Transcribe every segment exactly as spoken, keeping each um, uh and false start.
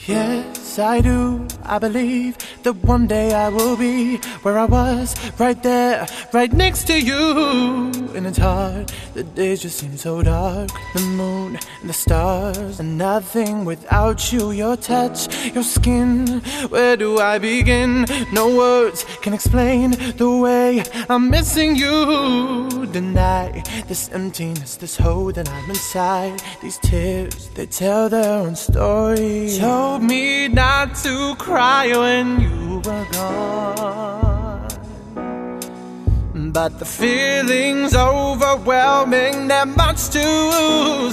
Yes, I do. I believe that one day I will be where I was, right there, right next to you. And it's hard, the days just seem so dark. The moon and the stars and nothing without you. Your touch, your skin, where do I begin? No words can explain the way I'm missing you. Deny this emptiness, this hole that I'm inside. These tears, they tell their own story. Told me not to cry when you were gone, but the feeling's overwhelming, they're much too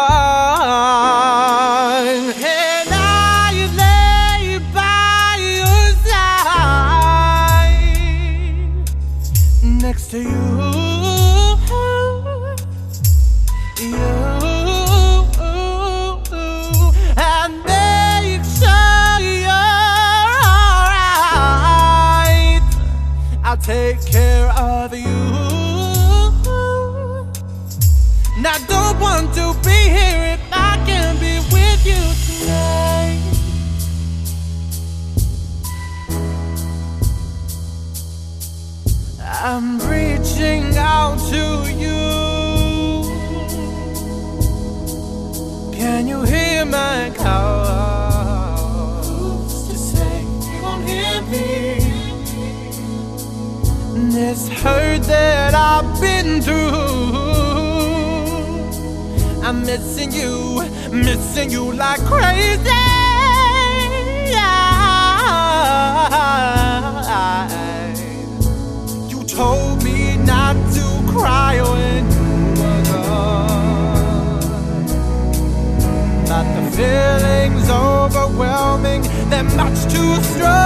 strong. And I lay by your side, next to you, you. Take care of you. And I don't want to be here if I can be with you tonight. I'm reaching out to you. Can you hear my call? Who's to say you won't hear me? This hurt that I've been through, I'm missing you, missing you like crazy. You told me not to cry when you were gone, but the feeling's overwhelming, they're much too strong.